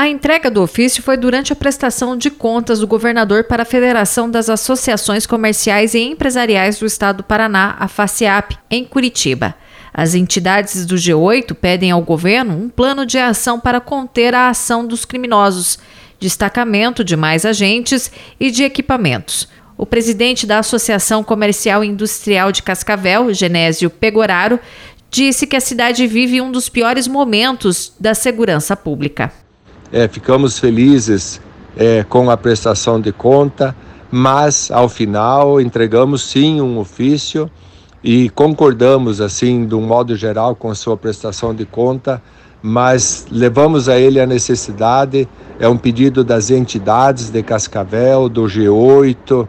A entrega do ofício foi durante a prestação de contas do governador para a Federação das Associações Comerciais e Empresariais do Estado do Paraná, a FACEAP, em Curitiba. As entidades do G8 pedem ao governo um plano de ação para conter a ação dos criminosos, destacamento de mais agentes e de equipamentos. O presidente da Associação Comercial e Industrial de Cascavel, Genésio Pegoraro, disse que a cidade vive um dos piores momentos da segurança pública. Ficamos felizes com a prestação de conta, mas ao final entregamos sim um ofício e concordamos assim de um modo geral com a sua prestação de conta, mas levamos a ele a necessidade, é um pedido das entidades de Cascavel, do G8,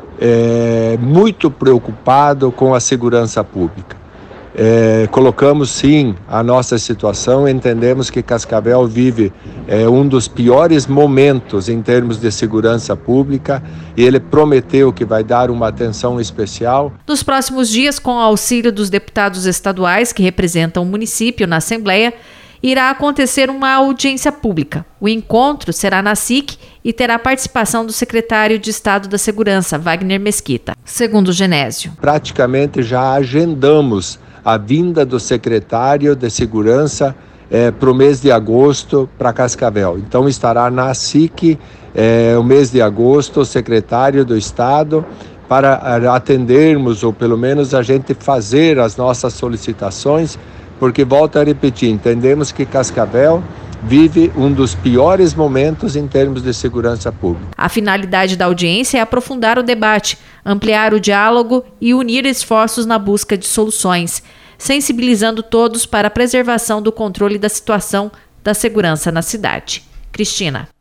muito preocupado com a segurança pública. Colocamos sim a nossa situação, entendemos que Cascavel vive um dos piores momentos em termos de segurança pública e ele prometeu que vai dar uma atenção especial. Nos próximos dias, com o auxílio dos deputados estaduais que representam o município na Assembleia, irá acontecer uma audiência pública. O encontro será na SIC e terá participação do secretário de Estado da Segurança, Wagner Mesquita. Segundo o Genésio, praticamente já agendamos a vinda do secretário de Segurança para o mês de agosto para Cascavel. Então estará na SIC o mês de agosto o secretário do Estado para atendermos, ou pelo menos a gente fazer as nossas solicitações, porque, volto a repetir, entendemos que Cascavel vive um dos piores momentos em termos de segurança pública. A finalidade da audiência é aprofundar o debate, ampliar o diálogo e unir esforços na busca de soluções, sensibilizando todos para a preservação do controle da situação da segurança na cidade. Cristina.